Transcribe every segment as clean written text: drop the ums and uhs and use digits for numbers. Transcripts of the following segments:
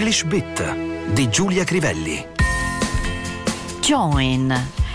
English Bit di Giulia Crivelli. Join.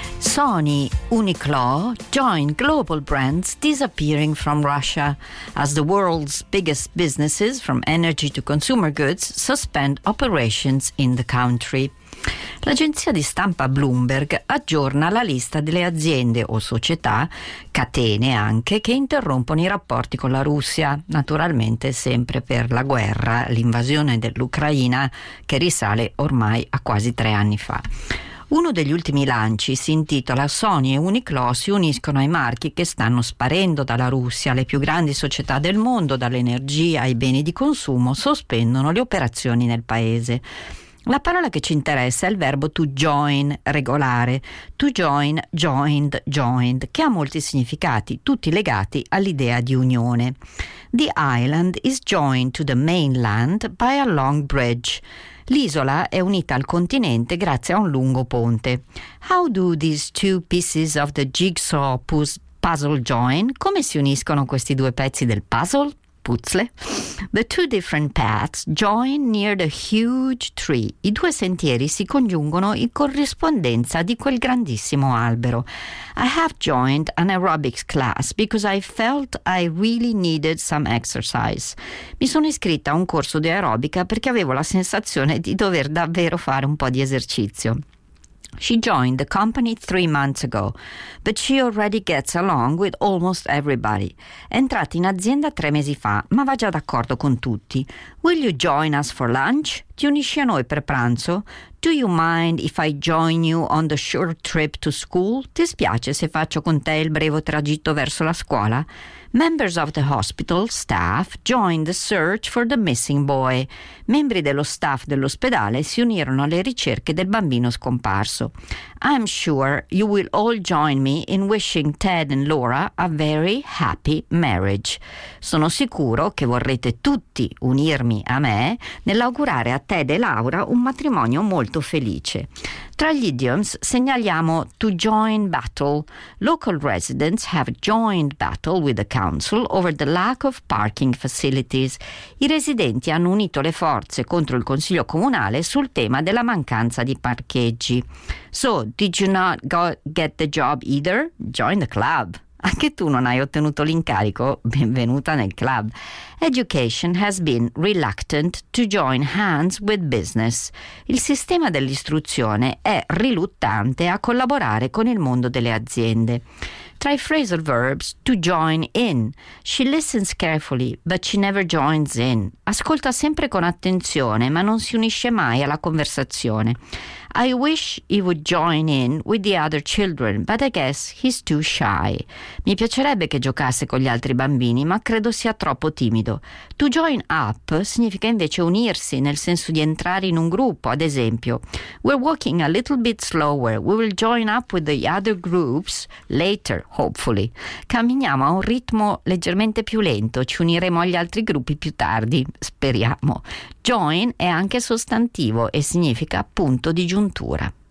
Sony, Uniqlo join global brands disappearing from Russia as the world's biggest businesses, from energy to consumer goods, suspend operations in the country. L'agenzia di stampa Bloomberg aggiorna la lista delle aziende o società, catene anche, che interrompono i rapporti con la Russia, naturalmente sempre per la guerra, l'invasione dell'Ucraina, che risale ormai a quasi 3 anni fa. Uno degli ultimi lanci si intitola Sony e Uniqlo si uniscono ai marchi che stanno sparendo dalla Russia. Le più grandi società del mondo, dall'energia ai beni di consumo, sospendono le operazioni nel paese. La parola che ci interessa è il verbo to join, regolare. To join, joined, joined, che ha molti significati, tutti legati all'idea di unione. The island is joined to the mainland by a long bridge. L'isola è unita al continente grazie a un lungo ponte. How do these two pieces of the jigsaw puzzle join? Come si uniscono questi due pezzi del puzzle? Puzzle. The two different paths join near the huge tree. I due sentieri si congiungono in corrispondenza di quel grandissimo albero. I have joined an aerobics class because I felt I really needed some exercise. Mi sono iscritta a un corso di aerobica perché avevo la sensazione di dover davvero fare un po' di esercizio. She joined the company 3 months ago, but she already gets along with almost everybody. È entrata in azienda 3 mesi fa, ma va già d'accordo con tutti. Will you join us for lunch? Ti unisci a noi per pranzo? Do you mind if I join you on the short trip to school? Ti spiace se faccio con te il breve tragitto verso la scuola? Members of the hospital staff joined the search for the missing boy. Membri dello staff dell'ospedale si unirono alle ricerche del bambino scomparso. I'm sure you will all join me in wishing Ted and Laura a very happy marriage. Sono sicuro che vorrete tutti unirmi a me nell'augurare a Ted e Laura un matrimonio molto felice. Tra gli idioms segnaliamo to join battle. Local residents have joined battle with the council over the lack of parking facilities. I residenti hanno unito le forze contro il consiglio comunale sul tema della mancanza di parcheggi. So, did you not get the job either? Join the club. Anche tu non hai ottenuto l'incarico? Benvenuta nel club. Education has been reluctant to join hands with business. Il sistema dell'istruzione è riluttante a collaborare con il mondo delle aziende. Tra i phrasal verbs, to join in. She listens carefully, but she never joins in. Ascolta sempre con attenzione, ma non si unisce mai alla conversazione. I wish he would join in with the other children, but I guess he's too shy. Mi piacerebbe che giocasse con gli altri bambini, ma credo sia troppo timido. To join up significa invece unirsi, nel senso di entrare in un gruppo. Ad esempio, we're walking a little bit slower. We will join up with the other groups later, hopefully. Camminiamo a un ritmo leggermente più lento. Ci uniremo agli altri gruppi più tardi, speriamo. Join è anche sostantivo e significa punto di giuntura.